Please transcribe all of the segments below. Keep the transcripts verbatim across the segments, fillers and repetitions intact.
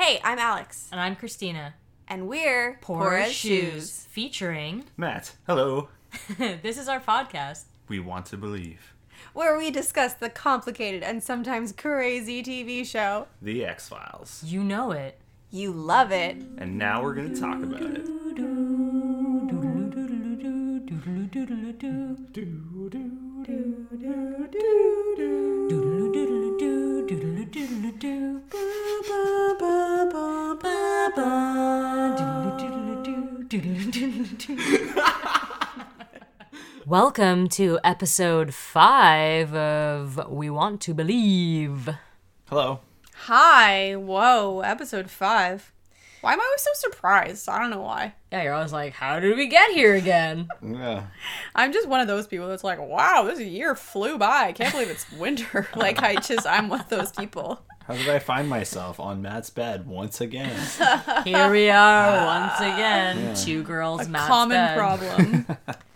Hey, I'm Alex. And I'm Christina. And we're Poor as Shoes. Featuring Matt. Hello. This is our podcast. We want to believe. Where we discuss the complicated and sometimes crazy T V show. The X-Files. You know it. You love it. And now we're going to talk about it. Welcome to episode five of We Want to Believe. Hello. Hi. Whoa, episode five. Why am I always so surprised? I don't know why. Yeah, you're always like, how did we get here again? Yeah. I'm just one of those people that's like, wow, this year flew by. I can't believe it's winter. Like, I just, I'm one of those people. How did I find myself on Matt's bed once again? Here we are once again. Yeah. Two girls, A Matt's common bed. problem.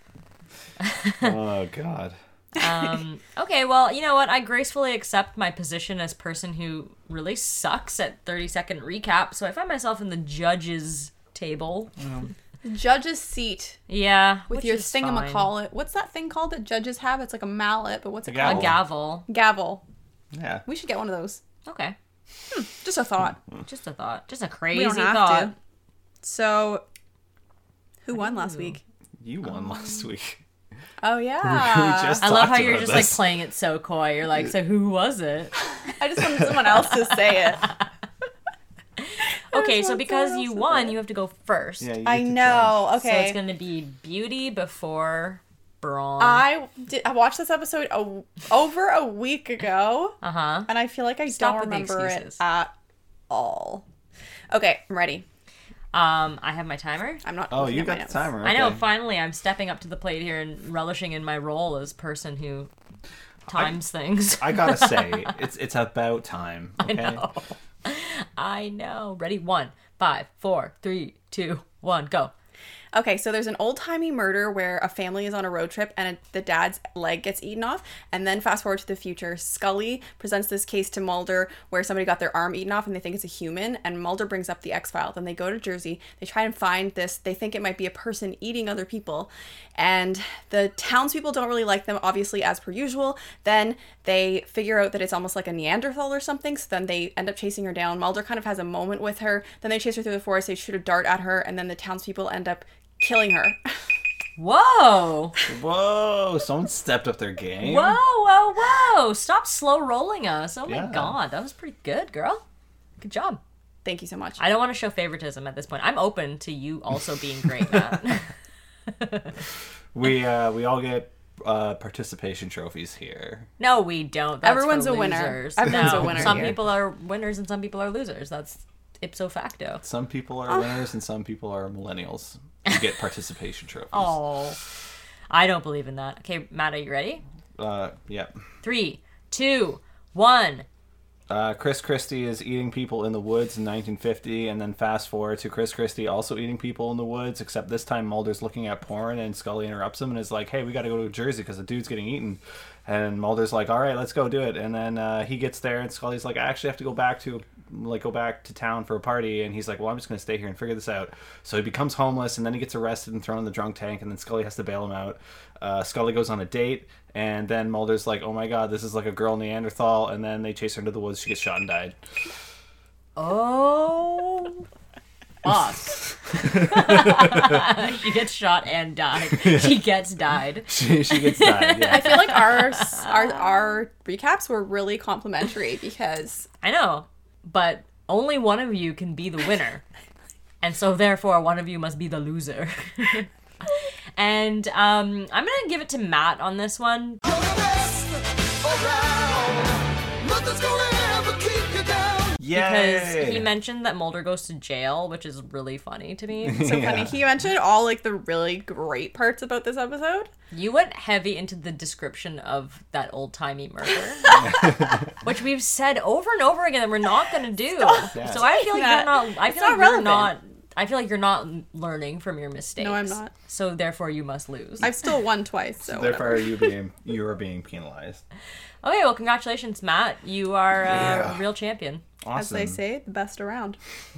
Oh, God. Um, okay, well, you know what? I gracefully accept my position as person who really sucks at thirty second recap, so I find myself in the judges table. Um, Judge's seat Yeah, with which your is thingamacallit. What's that thing called that judges have? It's like a mallet, but what's it A fine. called? A gavel. Gavel. yeah. We should get one of those. Okay, Just a thought. just a thought. Just a We crazy don't have thought. to. So, who won last Ooh. week? You won last week. Oh yeah. We just I love talked how you're about just this. like playing it so coy. You're like, so who was it? I just wanted someone else to say it. Okay, want so because someone you else to won, say you have to go first. Yeah, you I get to know. So Okay. it's gonna be Beauty before Braun. I did. I watched this episode a, over a week ago, Uh huh. and I feel like I Stop don't with the remember it excuses. at all. Okay, I'm ready. Um, I have my timer. I'm not. Oh, looking you at my got the notes. timer. I know. okay. Finally, I'm stepping up to the plate here and relishing in my role as person who times things. I gotta say, it's it's about time. Okay? I know. I know. Ready? One, five, four, three, two, one, go. Okay, so there's an old-timey murder where a family is on a road trip and the dad's leg gets eaten off. And then fast forward to the future, Scully presents this case to Mulder where somebody got their arm eaten off and they think it's a human. And Mulder brings up the X-File. Then they go to Jersey. They try and find this. They think it might be a person eating other people. And the townspeople don't really like them, obviously, as per usual. Then they figure out that it's almost like a Neanderthal or something. So then they end up chasing her down. Mulder kind of has a moment with her. Then they chase her through the forest. They shoot a dart at her. And then the townspeople end up killing her. Whoa! Whoa, someone stepped up their game. Whoa! Whoa! Whoa! Stop slow rolling us. Oh my Yeah. god, that was pretty good, girl. Good job. Thank you so much. I don't want to show favoritism at this point. I'm open to you also being great, Matt. We uh we all get uh participation trophies here. No, we don't. That's Everyone's for a winner. losers. Everyone's No, a winner Some here. people are winners and some people are losers. That's ipso facto. Some people are winners and some people are millennials. You get participation trophies. Oh, I don't believe in that. Okay, Matt, are you ready? Uh, yeah. Three, two, one. Uh, Chris Christie is eating people in the woods in nineteen fifty, and then fast forward to Chris Christie also eating people in the woods, except this time Mulder's looking at porn, and Scully interrupts him and is like, hey, we gotta go to Jersey because the dude's getting eaten. And Mulder's like, all right, let's go do it. And then uh, he gets there, and Scully's like, I actually have to go back to like go back to town for a party. And he's like, well, I'm just gonna stay here and figure this out. So he becomes homeless, and then he gets arrested and thrown in the drunk tank, and then Scully has to bail him out. Uh, Scully goes on a date, and then Mulder's like, oh my god, this is like a girl Neanderthal. And then they chase her into the woods. She gets shot and died. Oh, fuck. She gets shot and died. She gets died. she, she gets died, yeah. I feel like our our our recaps were really complimentary because I know, but only one of you can be the winner. And so therefore one of you must be the loser. And um, I'm going to give it to Matt on this one. Because Yay! he mentioned that Mulder goes to jail, which is really funny to me. so Yeah. funny. He mentioned all like the really great parts about this episode. You went heavy into the description of that old-timey murder, which we've said over and over again that we're not going to do. Yeah. So I feel like that. you're not. I It's feel not like you're relevant. not. I feel like you're not learning from your mistakes. No, I'm not. So therefore, you must lose. I've still won twice, so Therefore, whatever. you being you are being penalized. Okay, well, congratulations, Matt. You are uh, Yeah. a real champion. Awesome. As they say, the best around.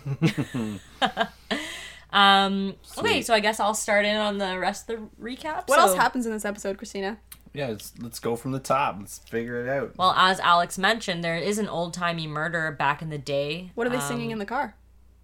Um, okay, Sweet. so I guess I'll start in on the rest of the recap. What So- else happens in this episode, Christina? Yeah, let's, let's go from the top. Let's figure it out. Well, as Alex mentioned, there is an old-timey murder back in the day. What are they Um, singing in the car?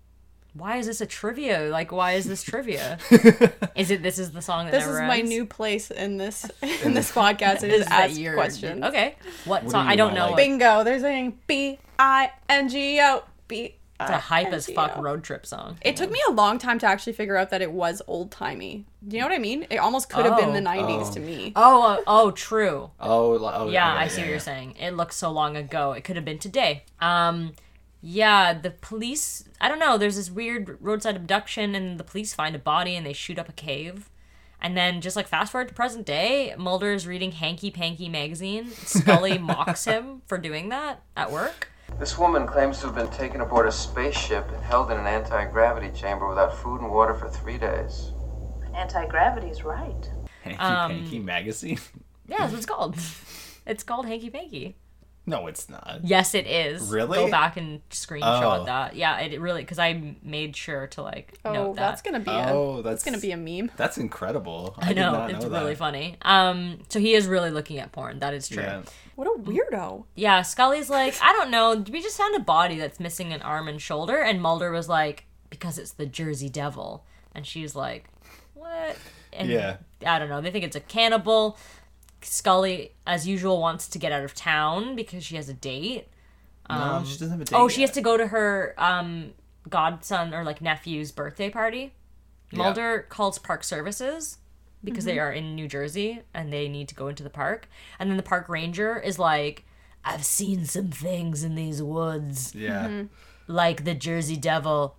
Why is this a trivia? Like, why is this trivia? Is it this is the song that This never is my ends? new place in this in this podcast. It is that ask your- questions. Okay. What, What song? do you I don't want, know. like- It. Bingo. They're saying B I N G O. B. It's a hype as fuck road trip song. It took me a long time to actually figure out that it was old timey. Do you know what I mean? It almost could have been the Oh. nineties Oh. to me. Oh, uh, oh, true. Oh, li- oh Yeah, okay, I see yeah, what you're yeah. saying. It looks so long ago. It could have been today. Um, yeah, the police. I don't know. There's this weird roadside abduction, and the police find a body, and they shoot up a cave. And then, just like fast forward to present day, Mulder is reading Hanky Panky magazine. Scully mocks him for doing that at work. This woman claims to have been taken aboard a spaceship and held in an anti-gravity chamber without food and water for three days. Anti-gravity's right. Hanky Um, Panky magazine? Yeah, that's what it's called. It's called Hanky Panky. No, it's not. Yes, it is. Really? Go back and screenshot Oh. that. Yeah, it really because I made sure to like Oh, note that. that's gonna be a Oh, that's that's gonna be a meme. That's incredible. I did know, not it's know really that. funny. Um, so he is really looking at porn. That is true. Yeah. Yeah. What a weirdo. Scully's like, I don't know. We just found a body that's missing an arm and shoulder, and Mulder was like, because it's the Jersey Devil, and she's like, what? And Yeah. I don't know. They think it's a cannibal. Scully, as usual, wants to get out of town because she has a date. No, she doesn't have a date. Oh, she yet. has to go to her um godson or like nephew's birthday party. Yeah. Mulder calls Park Services because they are in New Jersey and they need to go into the park. And then the park ranger is like, I've seen some things in these woods, Yeah. like the Jersey Devil.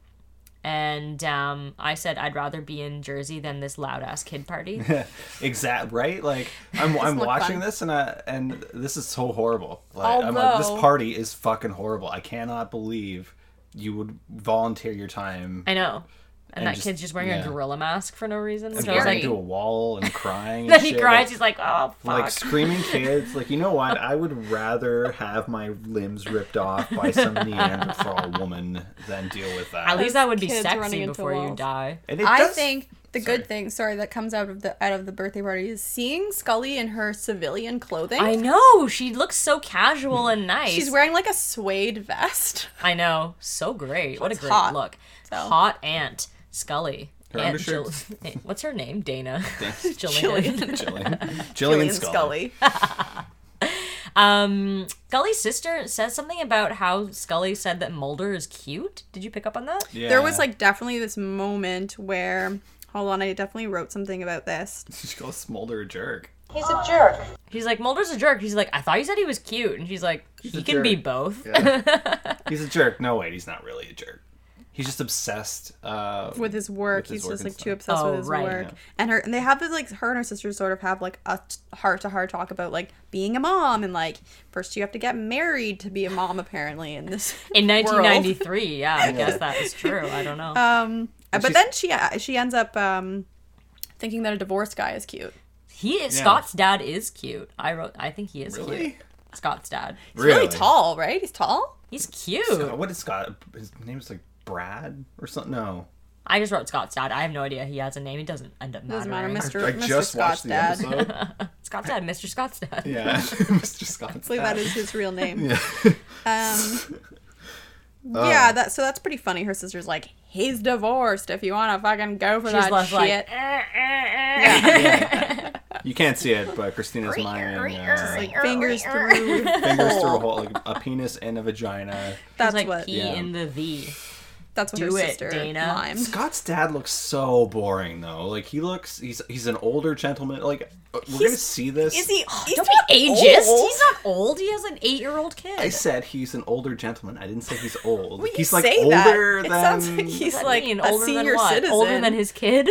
And um, I said I'd rather be in Jersey than this loud ass kid party. Exact right. Like I'm I'm look watching fun. this and I, and this is so horrible. Like I'm like, this Although- party is fucking horrible. I cannot believe you would volunteer your time I know. And, And that just- kid's just wearing yeah. a gorilla mask for no reason. and Which I was running like, to a wall and crying. then and he shit. cries. Like, He's like, oh fuck. like screaming kids. Like, you know what? I would rather have my limbs ripped off by some Neanderthal woman than deal with that. At least that would be Kids running sexy into before you walls. die. And it I does- think the Sorry. good thing, sorry, that comes out of the out of the birthday party is seeing Scully in her civilian clothing. I know. She looks so casual and nice. She's wearing like a suede vest. I know. So great. What a Looks great hot, look. so. Hot Aunt Scully. Her Aunt undershirts. Jill- What's her name? Dana. Jillian. Jillian. Jillian, Jillian Jillian Scully. Scully. um, Scully's sister says something about how Scully said that Mulder is cute. Did you pick up on that? Yeah. There was like definitely this moment where, hold on, I definitely wrote something about this. She calls Smolder a jerk. He's a jerk. She's like, Mulder's a jerk. She's like, I thought you said he was cute. And she's like, he a can be jerk. both. Yeah. He's a jerk. No, wait, he's not really a jerk. He's just obsessed uh, With his work, With his he's work just and like too stuff. obsessed Oh, with his right. work. Yeah. And her, and they have this like her and her sister sort of have like a heart to heart talk about like being a mom and like first you have to get married to be a mom apparently in this In world. nineteen ninety-three, yeah, I guess that is true. I don't know. Um, but she's- then she uh, she ends up um thinking that a divorced guy is cute. He is, Scott's dad is cute. I wrote. I think he is Really? cute. Scott's dad. He's really tall, right? He's tall. He's cute. Scott, what is Scott? His name's like Brad or something. No, I just wrote Scott's dad. I have no idea he has a name. It doesn't end up Doesn't mattering. matter, Mister I Mister just Scott's watched the dad. episode. Scott's dad, Mister Scott's dad. Yeah, Mister Scott's I believe dad. that is his real name. Yeah. Um, yeah, that so that's pretty funny. Her sister's like, he's divorced. If you want to fucking go for She's that left shit. like, eh, eh, eh. You can't see it, but Christina's miming uh, like fingers through. fingers through a hole, like a penis and a vagina. He's That's like what. P yeah. in the V. That's what Do her it, sister Dana. mimed. Scott's dad looks so boring though. Like he looks, he's he's an older gentleman. Like we're gonna He's- see this. Is he? He's Don't not be ageist. old. He's not old. He has an eight-year-old kid. I said he's an older gentleman. I didn't say he's old. Well, you he's like say older that. It than sounds like What he's does that like mean? a Older than senior what? citizen. Older than his kid?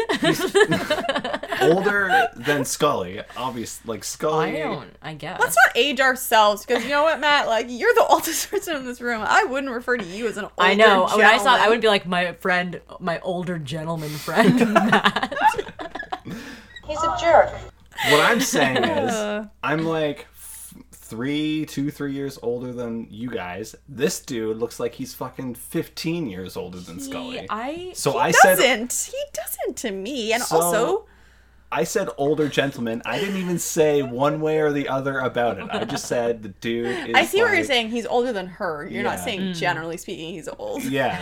older than Scully. Obvious, like Scully. I don't. I guess. Let's not age ourselves, because you know what, Matt? Like, you're the oldest person in this room. I wouldn't refer to you as an older I know. When I saw, I gentleman. would be like my friend, my older gentleman friend, Matt. He's a jerk. What I'm saying is, Uh. I'm like f- three, two, three years older than you guys. This dude looks like he's fucking fifteen years older than Scully. He- I so He I doesn't. said, He doesn't to me. And So- also, I said older gentleman. I didn't even say one way or the other about it. I just said the dude is I see what you're like- saying. He's older than her. You're not Yeah. saying generally speaking he's old. Yeah.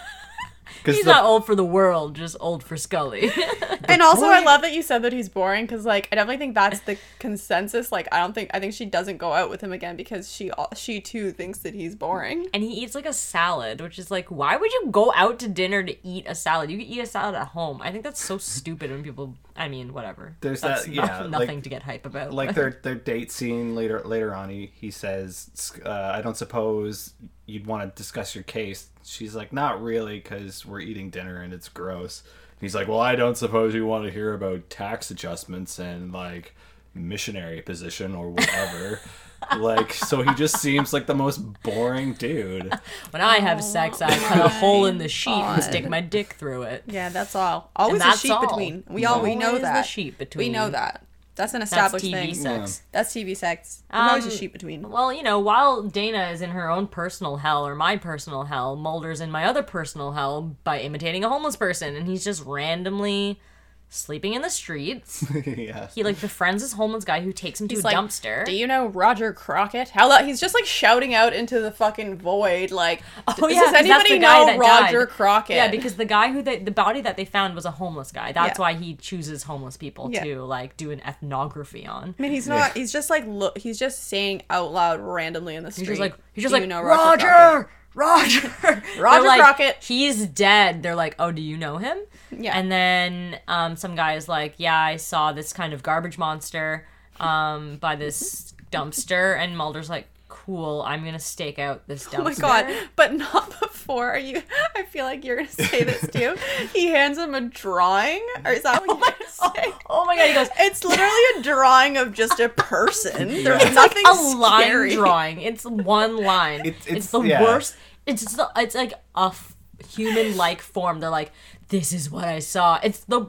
Because he's not old for the world, just old for Scully. And also, I point- love that you said that he's boring because, like, I definitely think that's the consensus. Like, I don't think I think she doesn't go out with him again because she al- she too thinks that he's boring. And he eats like a salad, which is like, why would you go out to dinner to eat a salad? You could eat a salad at home. I think that's so stupid when people. I mean, whatever. There's that's that- no- yeah, nothing like- to get hype about. like but- their their date scene later later on. He he says, uh, "I don't suppose you'd want to discuss your case." She's like, "Not really, because we're eating dinner and it's gross." He's like, "Well, I don't suppose you want to hear about tax adjustments and like missionary position or whatever." Like, so he just seems like the most boring dude. when I have sex, I cut a hole in the sheet and God. stick my dick through it. Yeah, that's all. Always that's a sheet all. between. We all we know Always the that. sheet We between. know that. That's an That's established T V thing. sex. That's T V sex. There's always a Um, sheet between. Well, you know, while Dana is in her own personal hell or my personal hell, Mulder's in my other personal hell by imitating a homeless person, and he's just randomly sleeping in the streets. Yeah. He like befriends this homeless guy who takes him He's to a like, dumpster. do you know Roger Crockett? How lo- he's just like shouting out into the fucking void, like, Oh does yeah, 'cause that's anybody the guy know that Roger died. Crockett? Yeah, because the guy who they, the body that they found was a homeless guy. That's Yeah. why he chooses homeless people Yeah. to like do an ethnography on. I mean, he's not. He's just like look. He's just saying out loud randomly in the street. He's just like he's just "Do like you know Roger, Crockett?" Roger, Roger They're like, Crockett. He's dead. They're like, oh, do you know him? Yeah. And then um, some guy is like, yeah, I saw this kind of garbage monster um, by this dumpster, and Mulder's like, cool, I'm gonna stake out this dumpster. Oh my god! But not before you. I feel like you're gonna say this too. He hands him a drawing, or is that what you're gonna say? Oh my god, he goes, It's literally a drawing of just a person. There's It's nothing a line scary. drawing. It's one line. It's- It's, it's- the yeah. worst. It's just the, it's like a f- human-like form. They're like, this is what I saw. It's the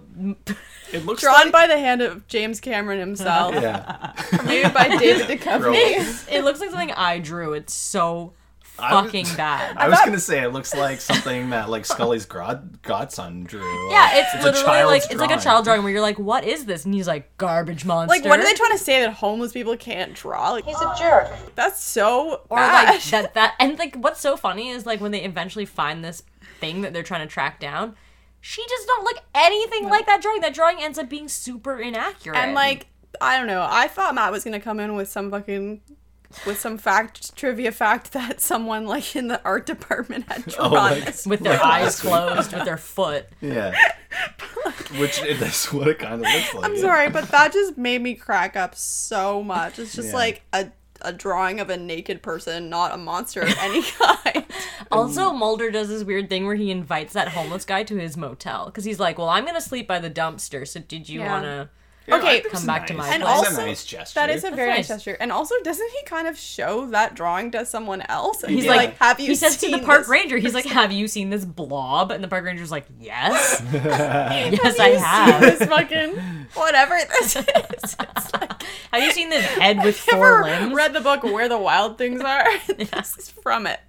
It looks Drawn like, by the hand of James Cameron himself. yeah. Made by David Duchovny. it looks like something I drew. It's so I was- fucking bad. I was gonna say it looks like something that like Scully's god godson drew. Yeah, it's, a literally child's like it's like a drawing. child drawing where you're like, what is this? And he's like, garbage monster. Like, what are they trying to say that homeless people can't draw? Like, He's a jerk. that's so Or bad. like that that and like what's so funny is like when they eventually find this thing that they're trying to track down, she does not look anything like that drawing. That drawing ends up being super inaccurate. And like, I don't know. I thought Matt was gonna come in with some fucking, with some fact, trivia fact that someone like in the art department had drawn like- this. with their like eyes last week. closed, with their foot. Yeah. Which it, that's what it kind of looks like. I'm yeah. sorry, but that just made me crack up so much. It's just Yeah. like a a drawing of a naked person, not a monster of any kind. Also, Mulder does this weird thing where he invites that homeless guy to his motel because he's like, "Well, I'm gonna sleep by the dumpster. So did you Yeah. wanna?" Okay, That's come back to nice. my And place. That's also, a nice gesture. that is a very nice nice. gesture. And also, doesn't he kind of show that drawing to someone else? And He's be Yeah. like, "Have you?" he says to seen the park this? ranger, he's like, "Have you seen this blob?" And the park ranger's like, "Yes, yes, Have I you have." seen this fucking whatever this is. It's like, Have you seen this head with you four ever limbs? read the book Where the Wild Things Are? This is from it.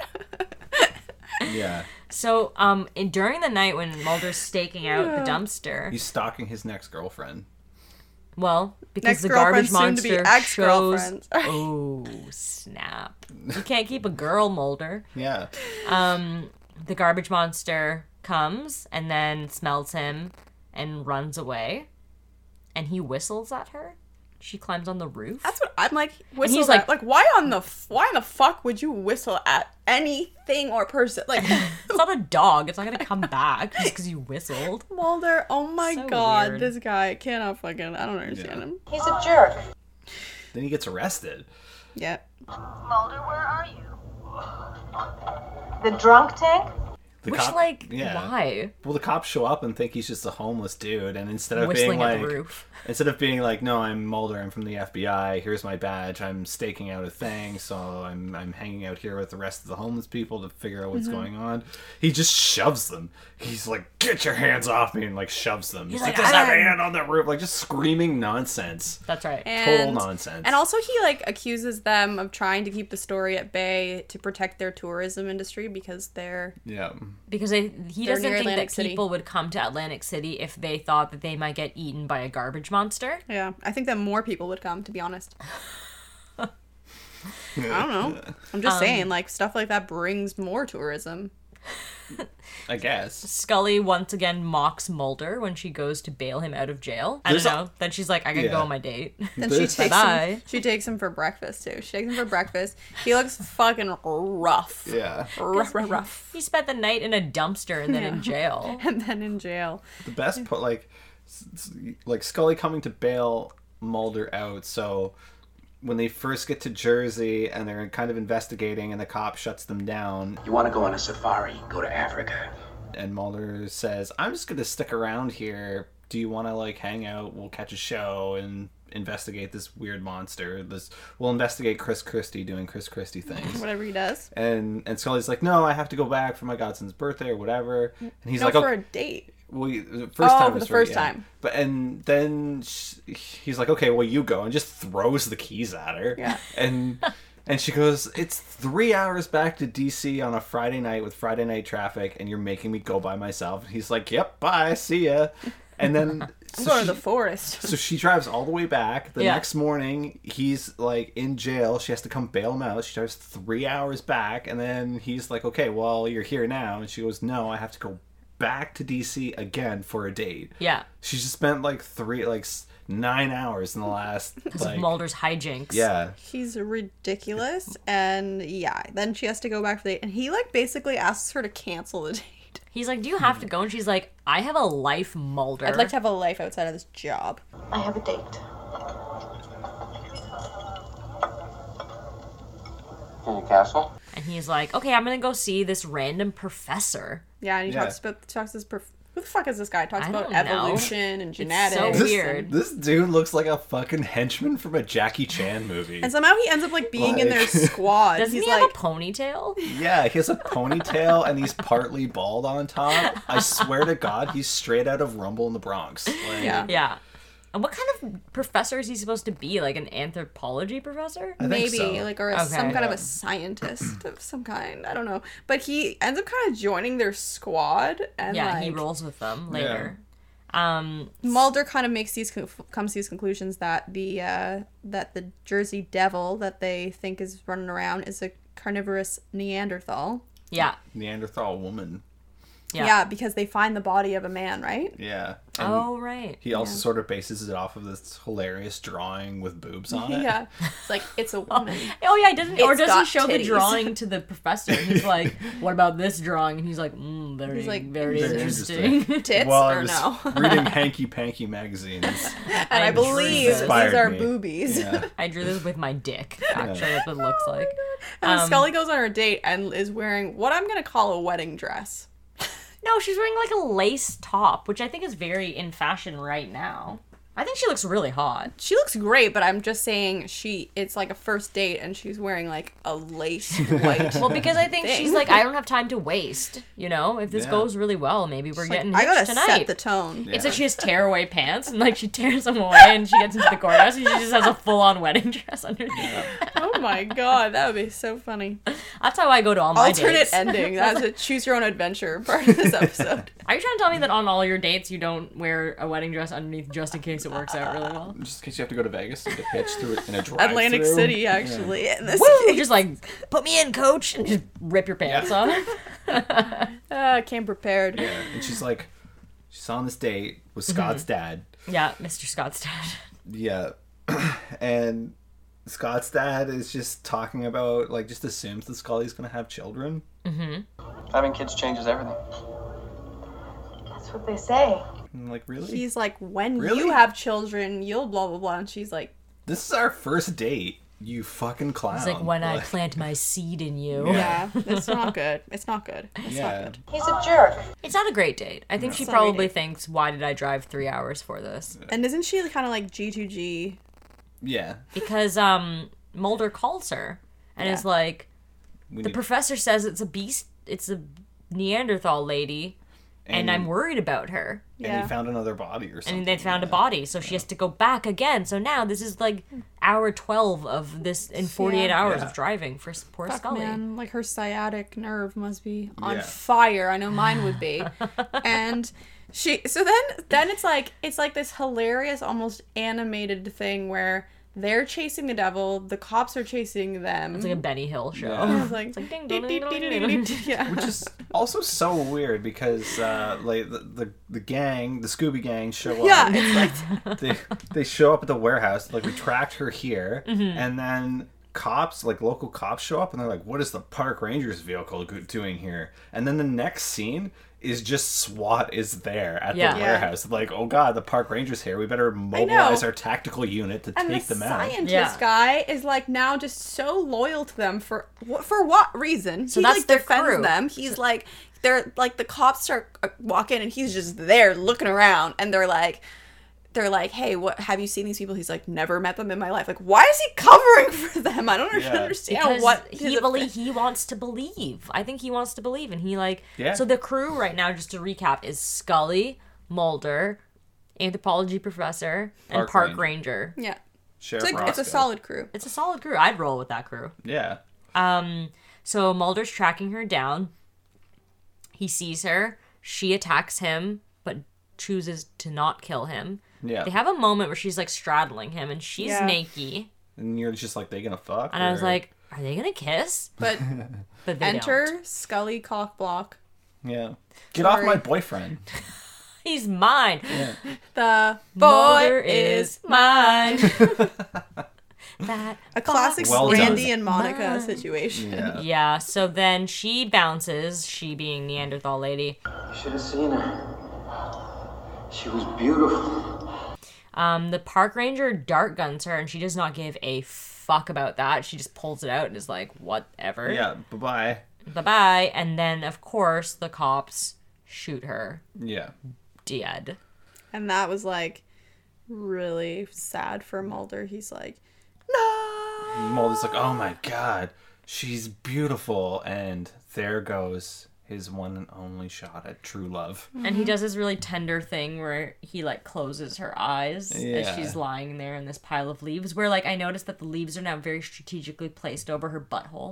Yeah. So, um, in, during the night when Mulder's staking out the dumpster, He's stalking his next girlfriend. well, because Next the garbage girlfriend's soon to be monster shows. ex-girlfriends. Oh snap! You can't keep a girl, Mulder. Yeah. Um, the garbage monster comes and then smells him and runs away, and he whistles at her. She climbs on the roof. That's what I'm like. Whistle he's like, like- like, why on the f- why in the fuck would you whistle at anything or person? Like, It's not a dog. It's not gonna come back just because you whistled. Mulder. Oh my So god, weird. this guy cannot fucking. I don't understand Yeah. him. He's a jerk. Then he gets arrested. Yeah. Mulder, where are you? The drunk tank? The The Which, cop- like, yeah. why? Well, the cops show up and think he's just a homeless dude, and instead of Whistling being at like, the roof. instead of being like, no, I'm Mulder, I'm from the F B I. Here's my badge. I'm staking out a thing, so I'm I'm hanging out here with the rest of the homeless people to figure out what's Mm-hmm. going on. He just shoves them. He's like, get your hands off me, and like shoves them. He's, He's like, like, there's that "I'm-" man on the roof, like just screaming nonsense. That's right. And, nonsense. And also he like accuses them of trying to keep the story at bay to protect their tourism industry because they're Yeah. Because they, he They're doesn't near think Atlantic that City. people would come to Atlantic City if they thought that they might get eaten by a garbage monster. yeah. I think that more people would come, to be honest. I don't know. I'm just Um, saying, like stuff like that brings more tourism. I guess. Scully once again mocks Mulder when she goes to bail him out of jail. I There's don't a- know. Then she's like, I gotta Yeah. go on my date. Then she There's- takes Bye-bye. him. She takes him for breakfast too. She takes him for breakfast. He looks fucking rough. Yeah. Rough, rough, rough. He spent the night in a dumpster and then in jail. And then in jail. The best part, like, s- s- like Scully coming to bail Mulder out. So when they first get to Jersey and they're kind of investigating, and the cop shuts them down, You want to go on a safari? Go to Africa. and Mulder says, "I'm just gonna stick around here. Do you want to like hang out? We'll catch a show and investigate this weird monster. This we'll investigate Chris Christie doing Chris Christie things." Whatever he does. And and Scully's like, "No, I have to go back for my godson's birthday or whatever." And he's No, like, for "Okay." a date. Well, you- the first Oh, time for was the first right, yeah. time. But and then sh he's like, "Okay, well, you go," and just throws the keys at her. Yeah. And and she goes, "It's three hours back to D C on a Friday night with Friday night traffic, and you're making me go by myself." And he's like, "Yep, bye, see ya." And then I'm so going she, to the forest. so she drives all the way back. The Yeah. next morning, he's like in jail. She has to come bail him out. She drives three hours back, and then he's like, "Okay, well, you're here now." And she goes, "No, I have to go back to D C again for a date." Yeah. She just spent like three, like s- nine hours in the last. Because Like, of Mulder's hijinks. yeah, He's ridiculous. And yeah, then she has to go back for the date. And he like basically asks her to cancel the date. He's like, do you have to go? And she's like, I have a life, Mulder. I'd like to have a life outside of this job. I have a date. In your castle? And he's like, okay, I'm gonna go see this random professor. Yeah, and he Yeah. talks about talks this perf- who the fuck is this guy? Talks I about don't know. evolution and genetics. so this, weird. this dude looks like a fucking henchman from a Jackie Chan movie. And somehow he ends up like being in their Like- squad. Doesn't He's he like, have a ponytail? Yeah, he has a ponytail and he's partly bald on top. I swear to God, he's straight out of Rumble in the Bronx. Like, Yeah. Yeah. And what kind of professor is he supposed to be? Like an anthropology professor? I think maybe so. like or a, Okay. some kind of Yeah. a scientist of some kind. I don't know. But he ends up kind of joining their squad, and Yeah, like, he rolls with them later. Um, Mulder kind of makes these conf- comes to these conclusions that the uh, that the Jersey Devil that they think is running around is a carnivorous Neanderthal. yeah. Neanderthal woman. Yeah. Yeah, because they find the body of a man, right? Yeah. And Oh, right. he also sort of bases it off of this hilarious drawing with boobs on it. Yeah, it's like it's a woman. Oh, yeah, he doesn't, or It's does he got show the titties. drawing to the professor? And he's like, what about this drawing? And he's like, mm, very, He's like, very, Very interesting. Tits Well, I or was no? reading Hanky Panky magazines. And I I'm believe sure these inspired are me. boobies. Yeah. I drew this with my dick, actually. That's what it looks like. And then Um, Scully goes on her date and is wearing what I'm gonna call a wedding dress. No, she's wearing like a lace top, which I think is very in fashion right now. I think she looks really hot. She looks great, but I'm just saying she it's like a first date and she's wearing like a lace white. Well, because I think Thing. she's like, I don't have time to waste. You know, if this Yeah. goes really well, maybe we're Like, getting I gotta hitched tonight. set the tone. It's like she has tearaway pants, and like she tears them away, and she gets into the courthouse, and she just has a full-on wedding dress underneath. Oh my god, that would be so funny. That's how I go to all my Alternate dates. ending. That's a choose your own adventure part of this episode. Are you trying to tell me that on all your dates you don't wear a wedding dress underneath just in case it works out really well? Just in case you have to go to Vegas and get hitched through it in a drive Atlantic City, actually. In this Woo! case. Just like put me in, coach, and just rip your pants Yeah. off. Uh, came prepared. Yeah, and she's like, she's on this date with Scott's dad. Yeah, Mister Scott's dad. Yeah, and Scott's dad is just talking about, like, just assumes that Scully's gonna have children. Having kids changes everything. That's what they say. And I'm like, really? He's like, when Really? you have children, you'll blah blah blah. And she's like, This is our first date. you fucking clown. It's like when I Like, plant my seed in you. Yeah, it's not good. It's not good. It's Yeah. not good. He's a jerk. It's not a great date. I think she It's not a probably great thinks, why did I drive three hours for this? And isn't she kind of like G two G? Yeah. Because um Mulder calls her and Yeah. is like, We the need- professor says it's a beast, it's a Neanderthal lady, and, And- I'm worried about her. and Yeah. he found another body or something. And they found a yeah. body, so she has to go back again. So now this is like hour twelve of this in forty-eight Yeah. hours Yeah. of driving for s- poor Fuck, Scully. man, like her sciatic nerve must be on Yeah. fire. I know mine would be. And she, so then, then it's like it's like this hilarious, almost animated thing where they're chasing the devil, the cops are chasing them. It's like a Benny Hill show. Yeah. It's like, It's like ding, dee, dong, dee, ding, dee, dong, dee, ding, dee, dong. dee. Yeah. Which is also so weird because uh, like the, the the gang, the Scooby Gang, show up. Yeah, it's like they they show up at the warehouse, like we tracked her here, Mm-hmm. and then cops, like local cops, show up and they're like, "What is the park ranger's vehicle go- doing here?" And then the next scene is just SWAT is there at Yeah. the Yeah. warehouse. Like, oh god, the park ranger's here. We better mobilize know. our tactical unit to and take the them out. scientist Yeah. guy is like now just so loyal to them for what for what reason? So he that's like their defends crew. them. He's like they're like the cops start uh, walk in and he's just there looking around and they're like they're like, "Hey, what have you seen these people?" He's like, "Never met them in my life." Like, why is he covering for them? I don't Yeah. understand Because what he his believe he wants to believe. I think he wants to believe, and he like. Yeah. So the crew right now, just to recap, is Scully, Mulder, anthropology professor, and Park park ranger. ranger. Yeah, Sheriff it's like it's a Roscoe. solid crew. It's a solid crew. I'd roll with that crew. Yeah. Um, so Mulder's tracking her down. He sees her. She attacks him, but chooses to not kill him. Yeah. They have a moment where she's like straddling him, and she's Yeah. naked. And you're just like, they gonna fuck? And I was or- like, are they gonna kiss? But But they enter don't. Scully cockblock. yeah. Get off Sorry. my boyfriend. He's mine. The boy Mulder is is mine. That a classic Well done. Randy and Monica Mine. situation. Yeah. Yeah, so then she bounces, she being Neanderthal lady. You should have seen her. She was beautiful. Um, the park ranger dart guns her, and she does not give a fuck about that. She just pulls it out and is like, whatever. Yeah. Bye bye. Bye bye. And then, of course, the cops shoot her Yeah. dead. And that was like really sad for Mulder. He's like, no. Mulder's like, oh my god, she's beautiful, and there goes his one and only shot at true love. And he does this really tender thing where he like closes her eyes Yeah. as she's lying there in this pile of leaves. Where like I noticed that the leaves are now very strategically placed over her butthole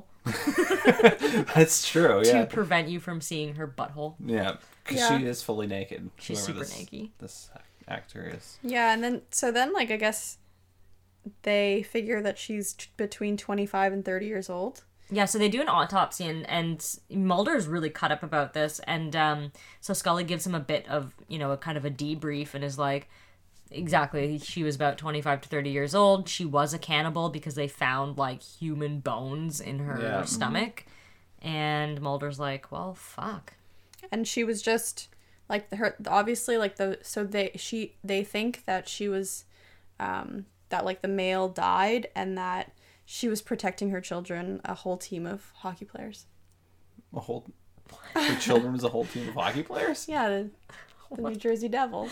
That's true. Yeah. to prevent you from seeing her butthole. Yeah. Because Yeah. she is fully naked. She's whoever super this, naked. This actor is. Yeah, and then so then like I guess they figure that she's t- between twenty-five and thirty years old. Yeah, so they do an autopsy, and, and Mulder's really cut up about this, and um, so Scully gives him a bit of, you know, a kind of a debrief, and is like, exactly, she was about twenty-five to thirty years old, she was a cannibal because they found, like, human bones in her Yeah. stomach, and Mulder's like, well, fuck. And she was just like her obviously like the so they she they think that she was um that like the male died and that she was protecting her children, a whole team of hockey players. A whole. The children was a whole team of hockey players? Yeah, the, the New Jersey Devils.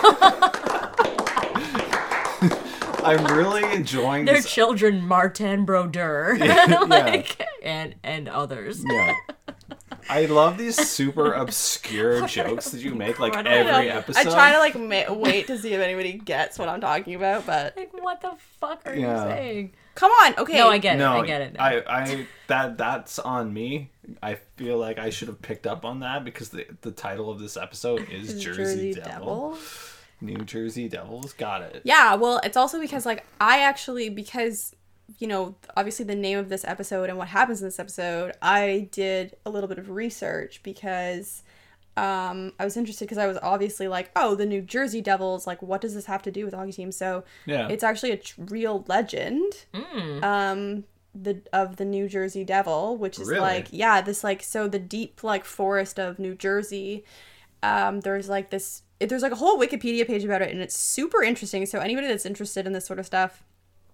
I'm really enjoying Their this. children, Martin Brodeur, Yeah. like, and, and others. Yeah. I love these super obscure jokes that you make, like every episode. I try to like ma- wait to see if anybody gets what I'm talking about, but Like, what the fuck are Yeah. you saying? come on, okay. No, I get it. No, I get it. now. I, I that that's on me. I feel like I should have picked up on that because the the title of this episode is Is Jersey, Devil. New Jersey Devils. Got it. Yeah, well, it's also because like I actually because you know, obviously the name of this episode and what happens in this episode, I did a little bit of research because um I was interested because I was obviously like, oh, the New Jersey Devils, like what does this have to do with the hockey team? So Yeah. it's actually a tr- real legend. Um the of the New Jersey Devil, which is Really? like yeah, this like so the deep like forest of New Jersey. Um there's like this it, there's like a whole Wikipedia page about it and it's super interesting. So anybody that's interested in this sort of stuff,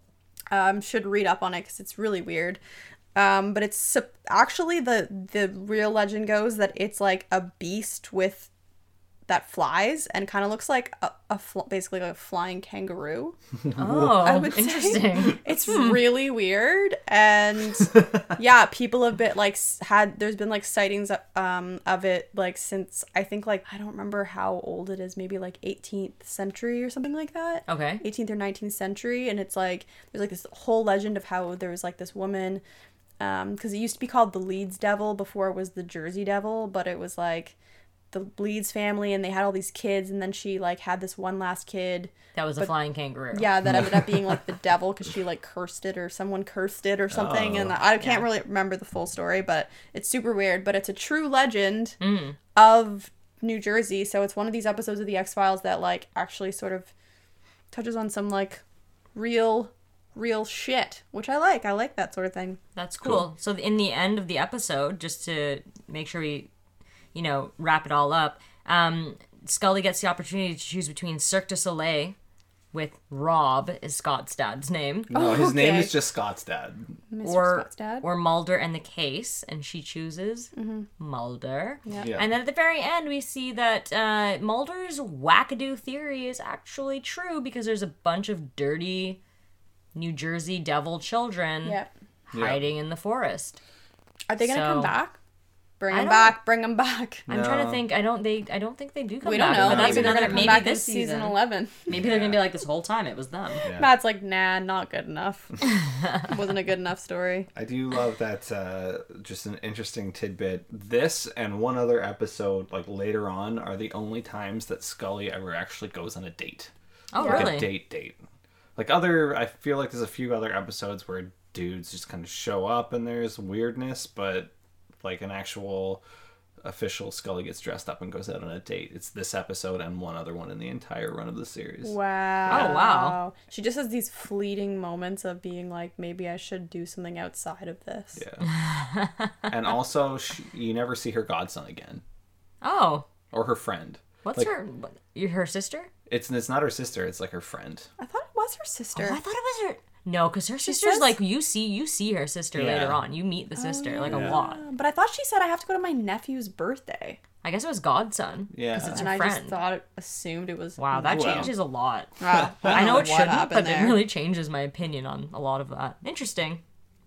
Um, should read up on it because it's really weird. Um, but it's sup- actually the the real legend goes that it's like a beast with that flies and kind of looks like a, a fl- basically like a flying kangaroo. Oh, I would say. interesting. It's really weird, and yeah, people have been like s- had there's been like sightings um of it like since I think like I don't remember how old it is, maybe like eighteenth century or something like that. Okay. eighteenth or nineteenth century, and it's like there's like this whole legend of how there was like this woman, um because it used to be called the Leeds Devil before it was the Jersey Devil, but it was like the Leeds family and they had all these kids, and then she like had this one last kid. That was a But- flying kangaroo. Yeah, that ended up being like the devil because she like cursed it or someone cursed it or something. Oh. And I can't Yeah. really remember the full story, but it's super weird. But it's a true legend Mm. of New Jersey. So it's one of these episodes of the X-Files that like actually sort of touches on some like real, real shit, which I like. I like that sort of thing. That's cool. So in the end of the episode, just to make sure we, you know, wrap it all up, um, Scully gets the opportunity to choose between Cirque du Soleil, with Rob is Scott's dad's name, No, Oh, his name okay. is just Scott's dad. Mister or Scott's dad. or Mulder and the case, and she chooses Mulder. Yeah. Yeah. And then at the very end, we see that uh, Mulder's wackadoo theory is actually true because there's a bunch of dirty New Jersey devil children Yeah. hiding in the forest. Are they gonna So- come back? Bring I them don't- back. Bring them back. I'm trying to No. think. I don't. They. I don't think they do come We back. don't know. But that's Maybe they're another. gonna come Maybe back this in season season. eleven. Maybe they're gonna be like this whole time. It was them. Yeah. Matt's like, nah, not good enough. Wasn't a good enough story. I do love that. Uh, just an interesting tidbit. This and one other episode, like later on, are the only times that Scully ever actually goes on a date. Oh, Like really? a date date. Like other, I feel like there's a few other episodes where dudes just kind of show up and there's weirdness, but like an actual official Scully gets dressed up and goes out on a date. It's this episode and one other one in the entire run of the series. Wow. Oh, wow. She just has these fleeting moments of being like, maybe I should do something outside of this. Yeah. And also, she, you never see her godson again Oh, or her friend. what's Like, her? What, you her sister? It's it's not her sister. It's like her friend. I thought it was her sister. Oh, I thought it was her. No, because her sister's says- like you see you see her sister Yeah. later on. You meet the sister like a Yeah. lot. Uh, But I thought she said I have to go to my nephew's birthday. I guess it was godson. Yeah. because it's And her I friend. just thought, it, assumed it was. Wow, that Wow. changes a lot. Wow. I know what it shouldn't, happened but there. it really changes my opinion on a lot of that. Interesting.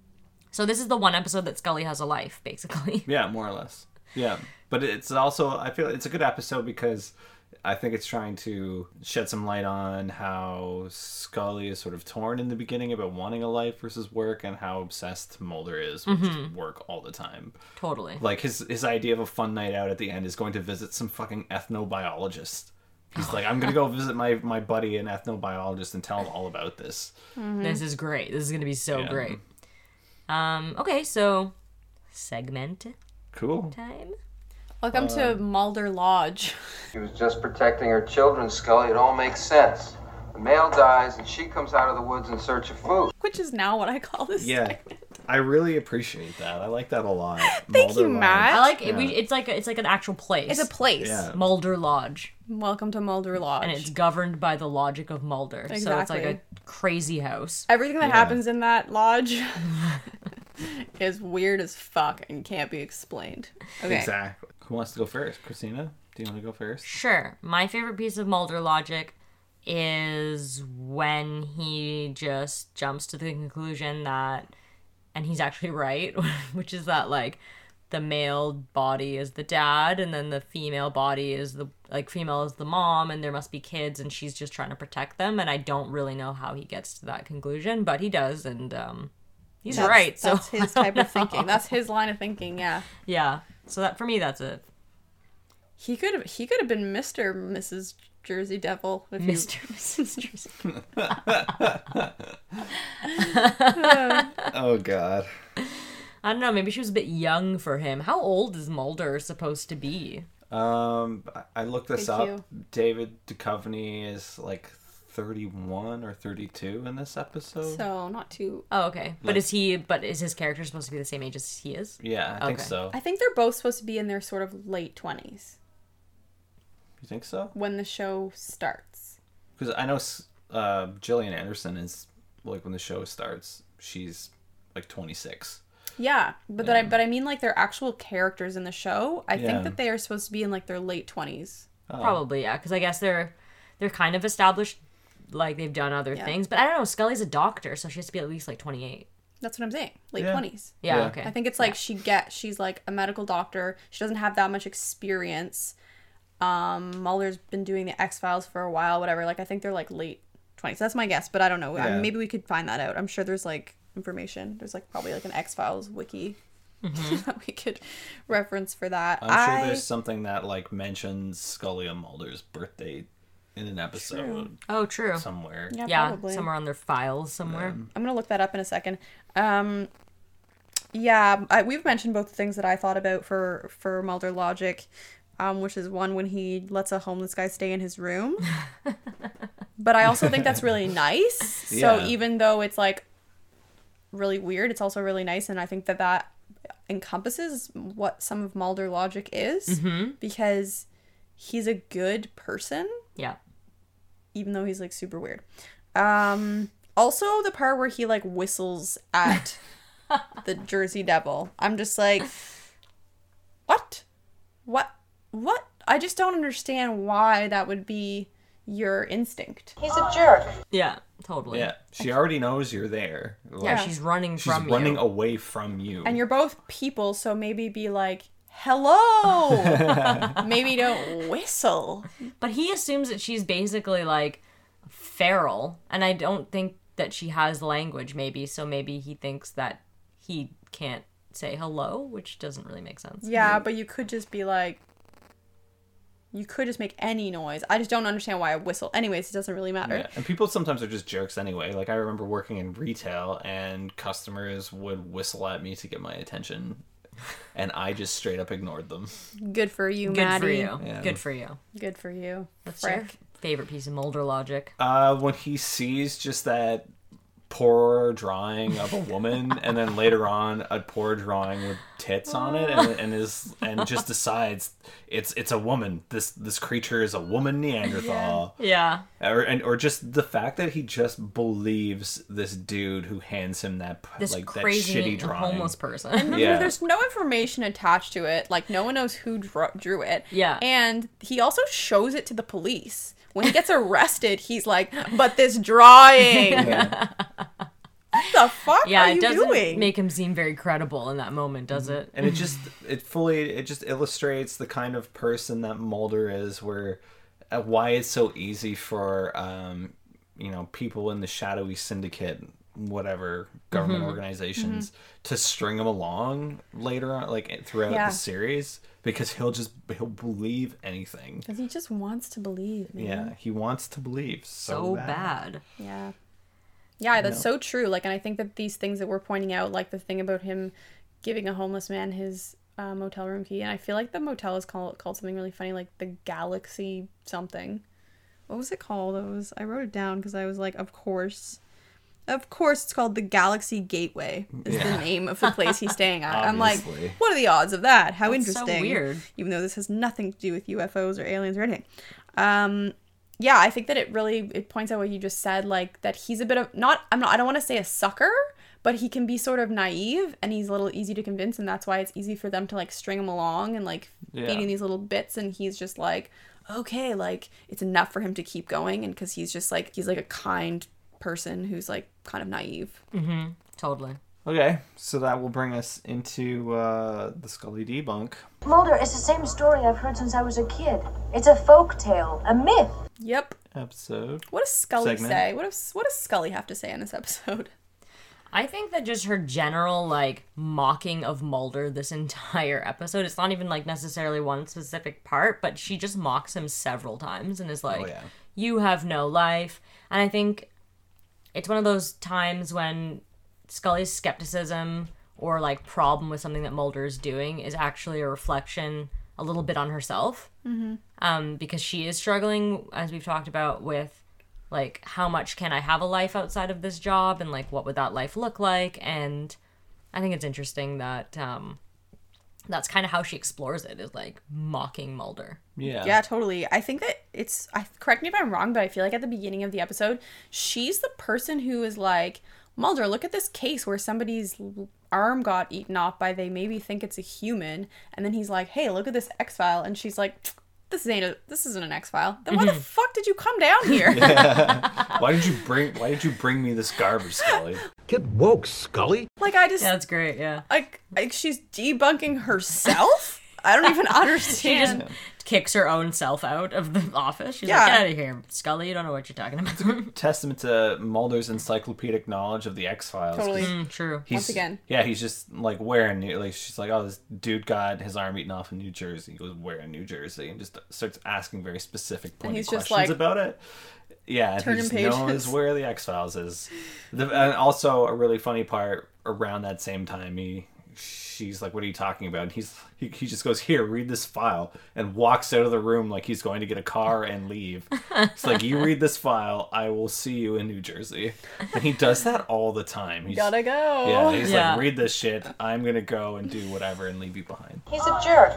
So this is the one episode that Scully has a life, basically. Yeah, more or less. Yeah, but it's also I feel it's a good episode because I think it's trying to shed some light on how Scully is sort of torn in the beginning about wanting a life versus work, and how obsessed Mulder is with just work all the time. Totally. Like his his idea of a fun night out at the end is going to visit some fucking ethnobiologist. He's like, I'm gonna go visit my my buddy, an ethnobiologist, and tell him all about this. This is great. This is gonna be so Yeah. great. Um. Okay, so segment Cool. time. Welcome to Mulder Lodge. She was just protecting her children, Scully. It all makes sense. The male dies, and she comes out of the woods in search of food. Which is now what I call this Yeah, segment. I really appreciate that. I like that a lot. Thank Mulder you, Lodge. Matt. I like it. Yeah. We, it's like a, it's like an actual place. It's a place. Yeah. Mulder Lodge, Welcome to Mulder Lodge. and it's governed by the logic of Mulder. So it's like Exactly. a crazy house. Everything that Yeah. happens in that lodge is weird as fuck and can't be explained. Okay. Exactly. Who wants to go first? Christina, do you want to go first? Sure. My favorite piece of Mulder logic is when he just jumps to the conclusion that, and he's actually right, which is that like the male body is the dad and then the female body is the like female is the mom, and there must be kids and she's just trying to protect them, and I don't really know how he gets to that conclusion, but he does, and um he's That's- right. So that's his I type don't of thinking. know. That's his line of thinking. Yeah. Yeah. So that for me that's it. He could have. He could have been Mister or Missus Jersey Devil. If he- Mister Missus Jersey. Oh God. I don't know, maybe she was a bit young for him. How old is Mulder supposed to be? Um, I- I looked this Thank up. you. David Duchovny is like thirty-one or thirty-two in this episode. So not too. Oh, okay. But Like- is he but is his character supposed to be the same age as he is? Yeah, I think Okay. so. I think they're both supposed to be in their sort of late twenties You think so? when the show starts. Because I know s- uh, Gillian Anderson is like when the show starts, she's like twenty-six. Yeah, but Yeah. that I but I mean like their actual characters in the show. I Yeah. think that they are supposed to be in like their late twenties. Oh. Probably, yeah, because I guess they're they're kind of established, like they've done other Yeah. things. But I don't know. Scully's a doctor, so she has to be at least like twenty-eight. That's what I'm saying. Late Yeah. twenties. Yeah, Yeah. okay. I think it's like she get she's like a medical doctor. She doesn't have that much experience. Um, Mulder's been doing the X-Files for a while, whatever. Like I think they're like late twenties. That's my guess, but I don't know. I Yeah. maybe we could find that out. I'm sure there's like information. There's like probably like an X-Files wiki that we could reference for that. I'm sure I- there's something that like mentions Scully and Mulder's birthday in an episode Oh, true. somewhere. yeah, yeah, probably. somewhere on their files somewhere. I'm gonna look that up in a second. Um, yeah, I, we've mentioned both the things that I thought about for for Mulder logic, um, which is one when he lets a homeless guy stay in his room. But I also think that's really nice. So Yeah. even though it's like really weird, it's also really nice, and I think that that encompasses what some of Mulder logic is because he's a good person, Yeah. even though he's like super weird. Um, also the part where he like whistles at the Jersey Devil. I'm just like, what? What? What? I just don't understand why that would be your instinct. He's a jerk. Yeah, totally. Yeah, she already knows you're there. Like, Yeah, she's running she's from running you. away from you. And you're both people, so maybe be like, hello. Maybe don't whistle. But he assumes that she's basically like feral, and I don't think that she has language, maybe, so maybe he thinks that he can't say hello, which doesn't really make sense. Yeah, but you could just be like, you could just make any noise. I just don't understand why I whistle. Anyways, it doesn't really matter. Yeah, and people sometimes are just jerks anyway. Like I remember working in retail, and customers would whistle at me to get my attention, and I just straight up ignored them. Good for you, Good Maddie. for you. Yeah. Good for you. Good for you. What's your Frick. favorite piece of Mulder logic? Uh, when he sees just that poor drawing of a woman, and then later on a poor drawing with tits on it, and, and is and just decides it's it's a woman. This this creature is a woman Neanderthal. Yeah. Or and or just the fact that he just believes this dude who hands him that This like that crazy shitty drawing. homeless person. Yeah. There's no information attached to it. Like, no one knows who drew, drew it. Yeah. And he also shows it to the police. When he gets arrested, he's like, but this drawing. What the fuck Yeah, are it you doesn't doing? make him seem very credible in that moment, does it? And it just it fully it just illustrates the kind of person that Mulder is, where uh, why it's so easy for um you know people in the shadowy syndicate, whatever government organizations, to string him along later on, like throughout Yeah. the series, because he'll just he'll believe anything. Because he just wants to believe, man. Yeah, he wants to believe so, So bad. bad. Yeah. Yeah, that's so true. Like, and I think that these things that we're pointing out, like the thing about him giving a homeless man his uh, motel room key, and I feel like the motel is called called something really funny, like the Galaxy something. What was it called? It was I wrote it down because I was like, of course, of course, it's called the Galaxy Gateway. Is Yeah. the name of the place he's staying at. I'm like, Obviously. what are the odds of that? How That's so interesting. weird. Even though this has nothing to do with U F Os or aliens or anything. Um, yeah, I think that it really it points out what you just said, like that he's a bit of not I'm not I don't want to say a sucker, but he can be sort of naive and he's a little easy to convince, and that's why it's easy for them to like string him along and like Yeah. feeding these little bits, and he's just like, okay, like it's enough for him to keep going, and because he's just like he's like a kind person who's like kind of naive. Totally. Okay, so that will bring us into uh, the Scully debunk Mulder, it's the same story I've heard since I was a kid. It's a folk tale, a myth. Yep. episode. What does Scully Segment. say? What does what does Scully have to say in this episode? I think that just her general like mocking of Mulder this entire episode, it's not even like necessarily one specific part, but she just mocks him several times and is like, Oh, yeah. you have no life. And I think it's one of those times when Scully's skepticism or like problem with something that Mulder is doing is actually a reflection a little bit on herself. Mm-hmm. Um, because she is struggling, as we've talked about, with like how much can I have a life outside of this job, and like what would that life look like. And I think it's interesting that um that's kind of how she explores it, is like mocking Mulder. Yeah. Yeah, totally. I think that it's, I correct me if I'm wrong, but I feel like at the beginning of the episode, she's the person who is like, Mulder, look at this case where somebody's arm got eaten off by, they maybe think it's a human. And then he's like, hey, look at this X-File. And she's like, this ain't a, this isn't an X-File. Then why the fuck did you come down here? Yeah. Why did you bring Why did you bring me this garbage, Scully? Get woke, Scully. Like, I just, Yeah, that's great, yeah. like, like she's debunking herself? I don't even She understand. just kicks her own self out of the office. She's Yeah. like, get out of here, Scully, you don't know what you're talking about. Testament to Mulder's encyclopedic knowledge of the X-Files. 'cause Totally. Mm, true. He's, Once again. Yeah, he's just like, where in New, like she's like, oh, this dude got his arm eaten off in New Jersey. He goes, where in New Jersey? And just starts asking very specific pointed he's just questions like, about it. Yeah, and he turning just pages. knows where the X-Files is. The, and also a really funny part around that same time, he she's like, what are you talking about? And he's he, he just goes, here, read this file, and walks out of the room like he's going to get a car and leave. It's like, you read this file, I will see you in New Jersey. And he does that all the time. He's, Gotta go. yeah, he's Yeah. like, read this shit, I'm gonna go and do whatever and leave you behind. He's a jerk.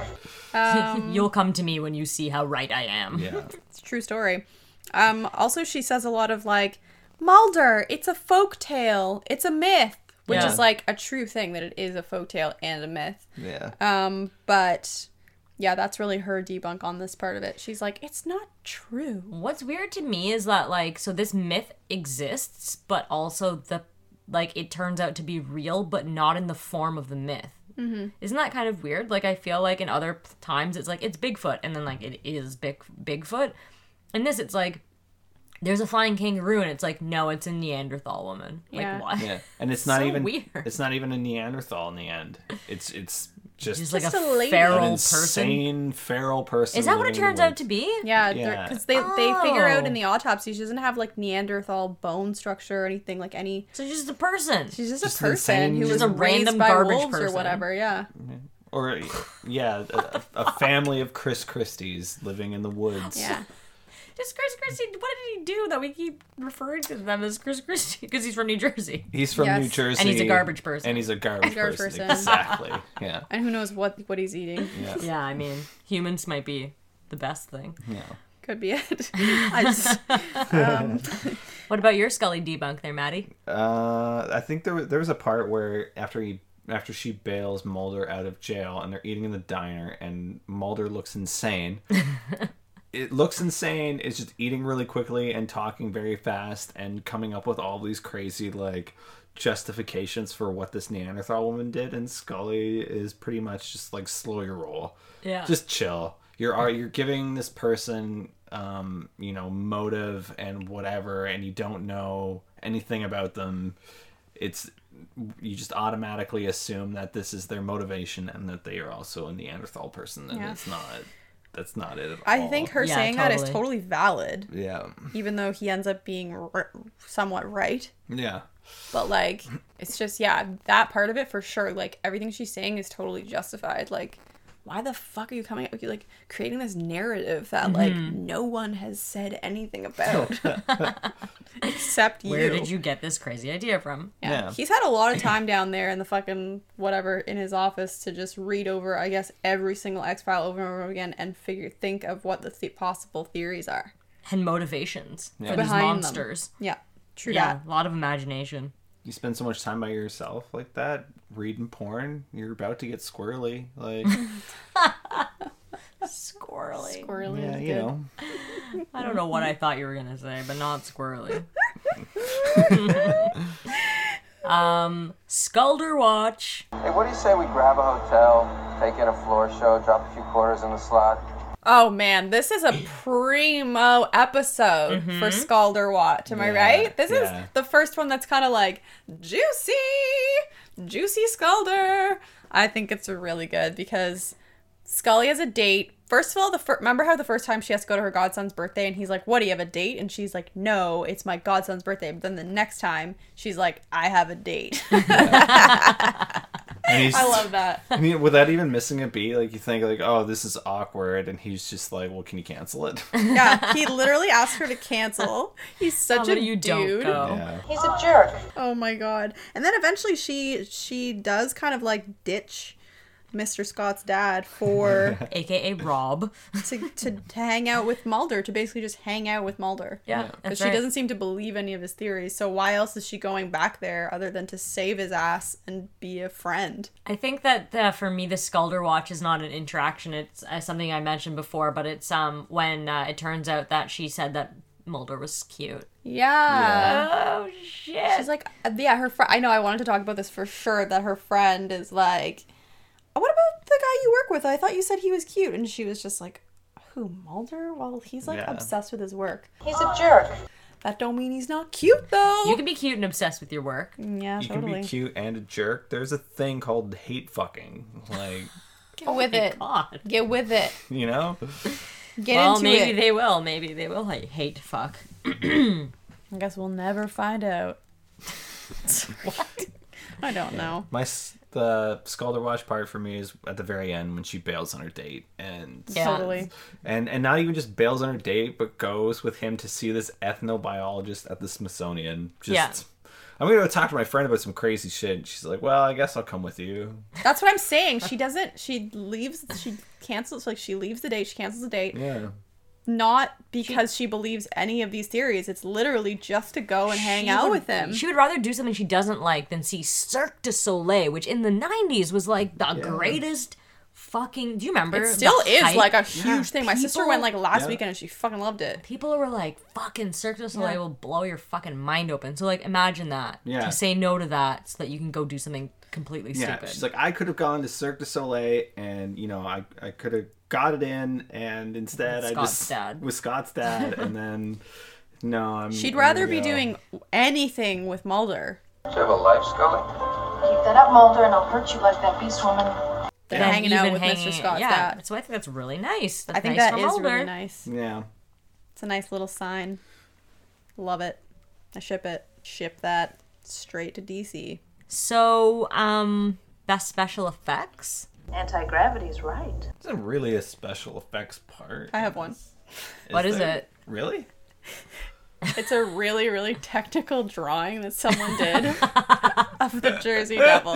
Um, You'll come to me when you see how right I am. Yeah. It's a true story. Um, also, she says a lot of like, Mulder, it's a folk tale. It's a myth. Which Yeah. is like a true thing, that it is a folk tale and a myth. Yeah. Um, but yeah, that's really her debunk on this part of it. She's like, it's not true. What's weird to me is that, like, so this myth exists, but also the, like, it turns out to be real, but not in the form of the myth. Mm-hmm. Isn't that kind of weird? Like, I feel like in other p- times it's like, it's Bigfoot, and then, like, it is big Bigfoot. In this, it's like, there's a flying kangaroo, and it's like, no, it's a Neanderthal woman. Like, Yeah. what? Yeah. And it's not So even weird. it's not even a Neanderthal in the end. It's it's just, Just like Just a, a lady. feral an person. insane feral person. Is that what it living in turns the out woods. to be? Yeah, Yeah. because they, they figure out Oh. in the autopsy she doesn't have like Neanderthal bone structure or anything, like any. So she's just a person. She's just, Just a an person insane- who Just was a raised random by garbage wolves or person. whatever. Yeah. Or yeah, a, a family of Chris Christies living in the woods. Yeah. Just Chris Christie. What did he do that we keep referring to them as Chris Christie? Because he's from New Jersey. He's from Yes. New Jersey. And he's a garbage person. And he's a garbage, garbage person. person. Exactly. Yeah. And who knows what what he's eating. Yeah. Yeah, I mean, humans might be the best thing. Yeah. Could be it. I just. Um, What about your Scully debunk there, Maddie? Uh, I think there was there was a part where after he after she bails Mulder out of jail and they're eating in the diner and Mulder looks insane. It looks insane. It's just eating really quickly and talking very fast and coming up with all these crazy like justifications for what this Neanderthal woman did. And Scully is pretty much just like, slow your roll. Yeah. Just chill. You're are you're giving this person um you know motive and whatever, and you don't know anything about them. It's you just automatically assume that this is their motivation and that they are also a Neanderthal person, and Yeah. it's not. That's not it at I all. think her Yeah, saying that is totally. totally valid, Yeah. even though he ends up being r- somewhat right. Yeah. But like, it's just yeah, that part of it for sure. Like everything she's saying is totally justified. Like, why the fuck are you coming up with like creating this narrative that like Mm-hmm. no one has said anything about except you? Where did you get this crazy idea from? Yeah. Yeah. He's had a lot of time down there in the fucking whatever in his office to just read over, I guess, every single X file over and over again and figure think of what the th- possible theories are. And motivations for these Behind them. monsters. Yeah, true Yeah, that. a lot of imagination. You spend so much time by yourself like that, reading porn, you're about to get squirrely. Like, Squirrely. Squirrely yeah, is you good. know. I don't know what I thought you were going to say, but not squirrely. um, Sculder Watch. Hey, what do you say we grab a hotel, take in a floor show, drop a few quarters in the slot? Oh man, this is a primo episode for Scalder Watch. Am I Yeah, right? This yeah. is the first one that's kind of like juicy, juicy Scalder. I think it's really good because Scully has a date. First of all, the fir- remember how the first time she has to go to her godson's birthday and he's like, "What, do you have a date?" And she's like, "No, it's my godson's birthday." But then the next time she's like, "I have a date." And he's, I love that. I mean, without even missing a beat, like you think like, oh, this is awkward, and he's just like, well, can you cancel it? Yeah, he literally asked her to cancel. He's such How a about you don't dude. go? Yeah. He's a jerk. Oh my god. And then eventually she she does kind of like ditch Mister Scott's dad for A K A Rob. to, to to hang out with Mulder, to basically just hang out with Mulder. Yeah, Because that's she right. doesn't seem to believe any of his theories. So why else is she going back there other than to save his ass and be a friend? I think that uh, for me, the Skulder Watch is not an interaction. It's uh, something I mentioned before, but it's um when uh, it turns out that she said that Mulder was cute. Yeah. Oh shit! She's like, yeah, her friend. I know. I wanted to talk about this for sure. That her friend is like, what about the guy you work with? I thought you said he was cute, and she was just like, who, Mulder? Well, he's like Yeah. obsessed with his work. He's a jerk. That don't mean he's not cute though. you can be cute and obsessed with your work. yeah, You totally. can be cute and a jerk. There's a thing called hate fucking. Like, Get with it. God. Get with it. you know? Get Well, into maybe it. they will. Maybe they will like, hate fuck. I guess we'll never find out. What? I don't know. My s- the Skulder Watch part for me is at the very end when she bails on her date and Yeah. Totally. and and not even just bails on her date, but goes with him to see this ethnobiologist at the Smithsonian. Just, Yeah. I'm gonna go talk to my friend about some crazy shit. She's like, "Well, I guess I'll come with you." That's what I'm saying. She doesn't. She leaves. She cancels. Like she leaves the date. She cancels the date. Yeah, Not because she believes any of these theories. It's literally just to go and hang She out would- with him. She would rather do something she doesn't like than see Cirque du Soleil, which in the nineties was like the greatest fucking. Do you remember? It still the is hype? like a huge thing. My sister People- went like last Yeah. weekend and she fucking loved it. People were like, fucking Cirque du Soleil Yeah. will blow your fucking mind open. So, like, imagine that. Yeah. To say no to that so that you can go do something completely yeah. stupid. She's like, "I could have gone to Cirque du Soleil, and you know, I I could have got it in, and instead With I Scott's just dad. with Scott's dad, and then no, I'm." She'd I'm rather gonna be go." doing anything with Mulder Do you have a life, Scully? Keep that up, Mulder, and I'll hurt you like that beast woman. than Than hanging out even with Mister hanging- Scott's yeah, dad. so I think that's really nice. That's I think nice that for is Mulder. really nice. Yeah. It's a nice little sign. Love it. I ship it. Ship that straight to D C. So, um, best special effects? Anti-gravity's right. It's not really a special effects part. I have one. Is What is there? it? Really? It's a really, really technical drawing that someone did of the Jersey Devil,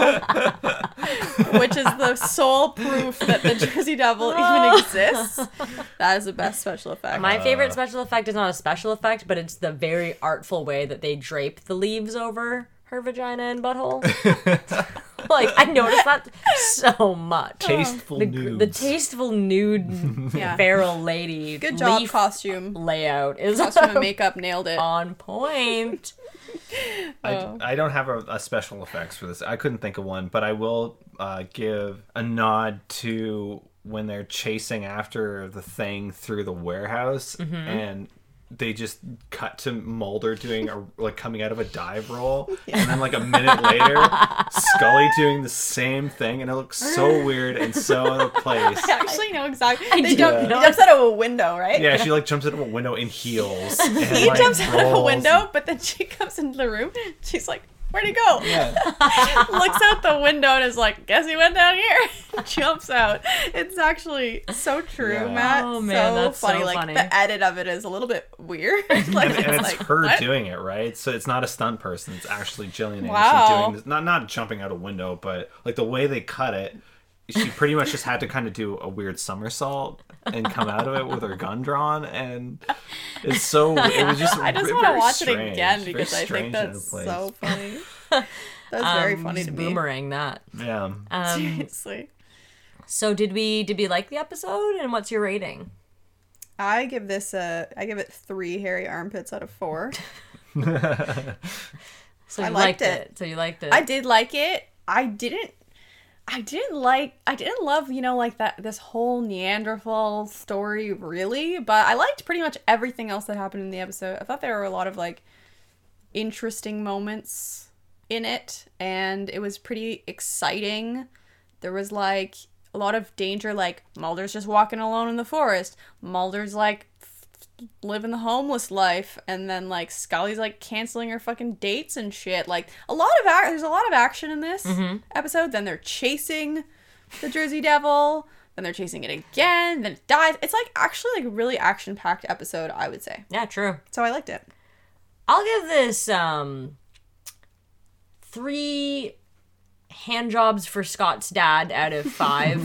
which is the sole proof that the Jersey Devil even exists. That is the best special effect. My favorite special effect is not a special effect, but it's the very artful way that they drape the leaves over her vagina and butthole. Like, I noticed that so much. Tasteful The, nudes. the tasteful nude Yeah. feral lady Good job, leaf costume. layout is Costume and makeup nailed it. on point. I, Oh. I don't have a, a special effects for this. I couldn't think of one, but I will uh, give a nod to when they're chasing after the thing through the warehouse, Mm-hmm. and they just cut to Mulder doing a like coming out of a dive roll, and then like a minute later, Scully doing the same thing, and it looks so weird and so out of place. I actually know exactly. I They do jump, know. he jumps out of a window, right? Yeah, she like jumps out of a window in heels. And, He like, jumps out of a rolls. window, but then she comes into the room. She's like, "Where'd he go?" Yeah. Looks out the window and is like, "Guess he went down here." Jumps out. It's actually so true, Yeah. Matt. Oh, man, so that's so funny. Like funny. the edit of it is a little bit weird. like and, and it's like, her what? doing it, right? So it's not a stunt person; it's actually Gillian Anderson Wow. doing this. Not not jumping out a window, but like the way they cut it, she pretty much just had to kind of do a weird somersault and come out of it with her gun drawn, and it's so it was just. I just very want to watch strange, it again very because I think strange out of that's place. so funny. That's very Um, funny just to me. boomerang that. Yeah. Um, Seriously. so did we did we like the episode, and what's your rating? I give this a I give it three hairy armpits out of four. So I you liked liked it. it. So you liked it. I did like it. I didn't I didn't like I didn't love, you know, like that this whole Neanderthal story really, but I liked pretty much everything else that happened in the episode. I thought there were a lot of like interesting moments in it, and it was pretty exciting. There was like a lot of danger, like Mulder's just walking alone in the forest. Mulder's like living the homeless life, and then like Scully's like canceling her fucking dates and shit. Like a lot of ac- there's a lot of action in this episode. Then they're chasing the Jersey Devil, then they're chasing it again, then it dies. It's like actually like a really action packed episode, I would say. Yeah, true. So I liked it. I'll give this um three hand jobs for Scott's dad out of five.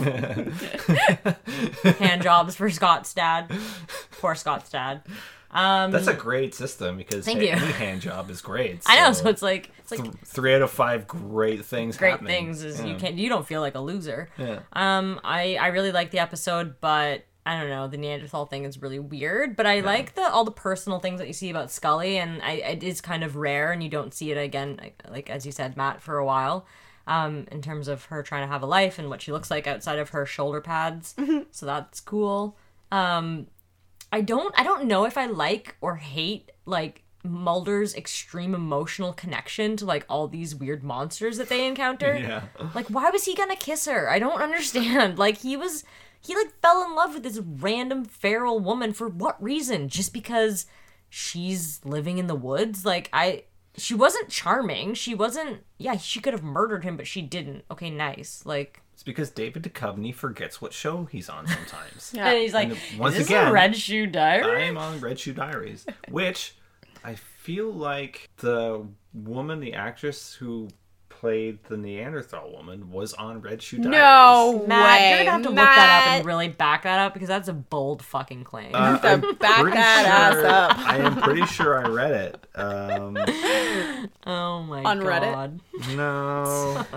Hand jobs for Scott's dad. Poor Scott's dad. Um, That's a great system because Thank hey, you. any hand job is great. I know, so it's like it's like th- three out of five great things. great happening. things is Yeah. you can't you don't feel like a loser. Yeah. Um, I I really like the episode, but I don't know, the Neanderthal thing is really weird. But I yeah. like the all the personal things that you see about Scully, and I it is kind of rare, and you don't see it again, like, like as you said, Matt, for a while. Um, in terms of her trying to have a life and what she looks like outside of her shoulder pads, Mm-hmm. so that's cool. Um, I don't I don't know if I like or hate like Mulder's extreme emotional connection to like all these weird monsters that they encounter. Yeah. Like, why was he gonna kiss her? I don't understand. Like, he was he like fell in love with this random feral woman for what reason? Just because she's living in the woods? Like, I she wasn't charming. She wasn't yeah, she could have murdered him, but she didn't. Okay, nice. Like, it's because David Duchovny forgets what show he's on sometimes. yeah. And he's like, And once is this again, a Red Shoe Diary? I am on Red Shoe Diaries, which I feel like the woman, the actress who played the Neanderthal woman, was on Red Shoe Diaries. No Matt, way. you're gonna have to Matt. look that up and really back that up because that's a bold fucking claim. Uh, have to I'm back pretty that sure- ass up. I am pretty sure I read it. Um, oh my on Reddit? god. no.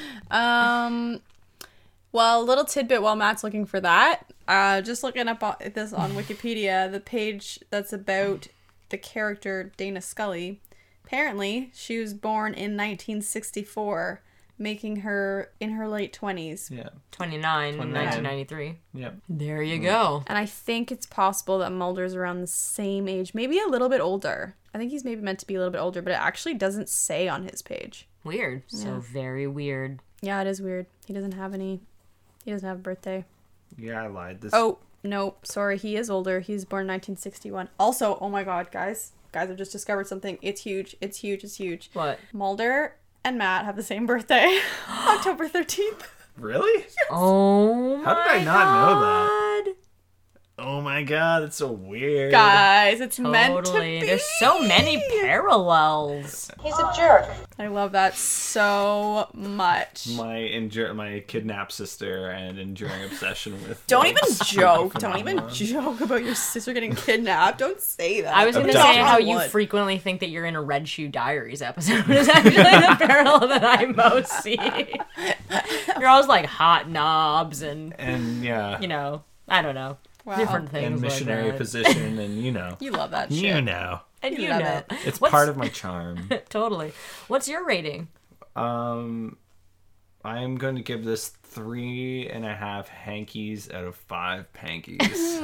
Um, well, a little tidbit while Matt's looking for that. Uh, just looking up on, this on Wikipedia, the page that's about the character Dana Scully. Apparently, she was born in nineteen sixty-four, making her in her late twenties. Yeah. twenty-nine, twenty-nine. nineteen ninety-three. Yep. There you go. And I think it's possible that Mulder's around the same age, maybe a little bit older. I think he's maybe meant to be a little bit older, but it actually doesn't say on his page. Weird. So very weird. Yeah, it is weird. He doesn't have any. He doesn't have a birthday. Yeah, I lied. This. Oh, no. Sorry. He is older. He was born in nineteen sixty-one. Also, oh my god, guys. Guys, I've just discovered something. It's huge. It's huge. It's huge. What? Mulder and Matt have the same birthday. October thirteenth. Really? Oh How my did I not know that? God. Oh my god, that's so weird. Guys, it's meant to Totally. be. There's so many parallels. He's a jerk. I love that so much. My endure, my kidnapped sister and enduring obsession with. Don't like, even stupid joke. Don't even phenomena. joke about your sister getting kidnapped. Don't say that. I was going to Abduction. say how you Would. frequently think that you're in a Red Shoe Diaries episode is actually the parallel that I most see. You're always like hot knobs and, And yeah, you know, I don't know. Wow. Different things. and missionary like that. position, and you know, You love that shit. you know, And You you love know. it. it's What's- part of my charm. Totally. What's your rating? Um, I'm going to give this three and a half hankies out of five pankies.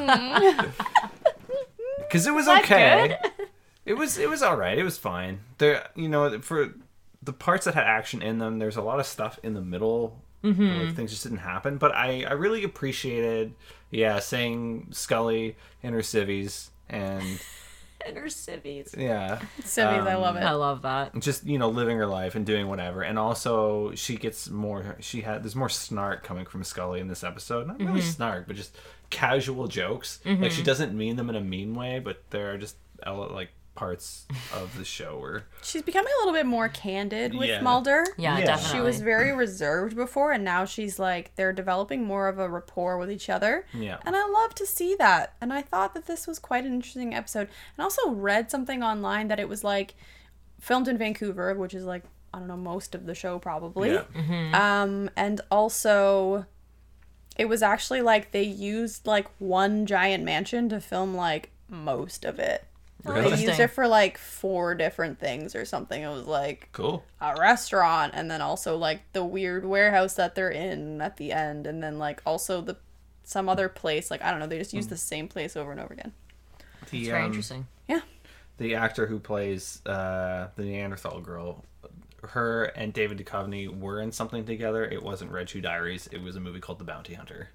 Because it was that okay. It was it was all right. It was fine. There, you know, for the parts that had action in them, there's a lot of stuff in the middle. Mm-hmm. Like, things just didn't happen. But I I really appreciated, yeah, saying Scully in her civvies and And her civvies. yeah. Civvies, I love it. I love that. Just, you know, living her life and doing whatever. And also she gets more she had there's more snark coming from Scully in this episode. Not really snark, but just casual jokes. Like, she doesn't mean them in a mean way, but there are just like parts of the show where She's becoming a little bit more candid with Yeah. Mulder. Yeah, Yeah. definitely. She was very reserved before, and now she's like, they're developing more of a rapport with each other. Yeah. And I love to see that. And I thought that this was quite an interesting episode. And also read something online that it was like filmed in Vancouver, which is like, I don't know, most of the show probably. yeah. Um, and also it was actually like they used like one giant mansion to film like most of it. They used Interesting. it for like four different things or something. It was like Cool. a restaurant, and then also like the weird warehouse that they're in at the end, and then like also the some other place. Like, I don't know, they just use the same place over and over again. The, It's very um, interesting. Yeah. the actor who plays uh, the Neanderthal girl, her and David Duchovny were in something together. It wasn't Red Shoe Diaries. It was a movie called The Bounty Hunter.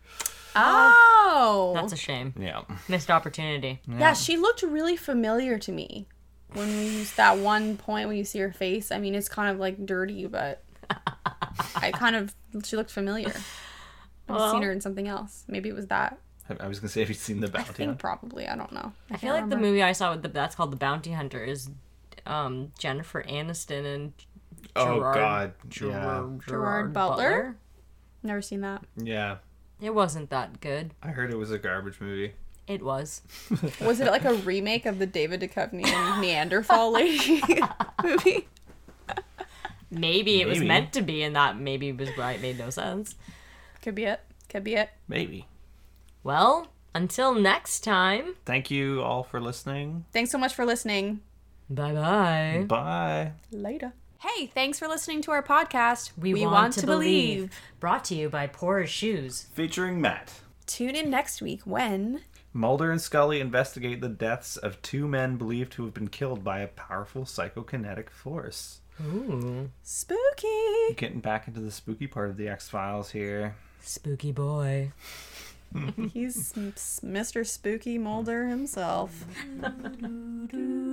Oh. That's a shame. Yeah. Missed opportunity. Yeah, she looked really familiar to me when we used that one point when you see her face. I mean, it's kind of like dirty, but I kind of, she looked familiar. I've Well- seen her in something else. Maybe it was that. I was gonna say, have you seen The I Bounty think Hunter? probably. I don't know. I feel like the movie I saw with the that's called The Bounty Hunter is um, Jennifer Aniston and Oh, Gerard- God. Gerard, Gerard Butler? Never seen that. Yeah. It wasn't that good. I heard it was a garbage movie. It was. Was it like a remake of the David Duchovny and Neanderthal lady movie? Maybe it was Maybe. meant to be, and that maybe was why it made no sense. Could be it. Could be it. Maybe. Well, until next time. Thank you all for listening. Thanks so much for listening. Bye bye. Bye. Later. Hey, thanks for listening to our podcast. We, want, to believe. Brought to you by Porous Shoes. Featuring Matt. Tune in next week when Mulder and Scully investigate the deaths of two men believed to have been killed by a powerful psychokinetic force. Ooh. spooky. Getting back into the spooky part of the X-Files here. Spooky boy. He's Mister Spooky Mulder himself.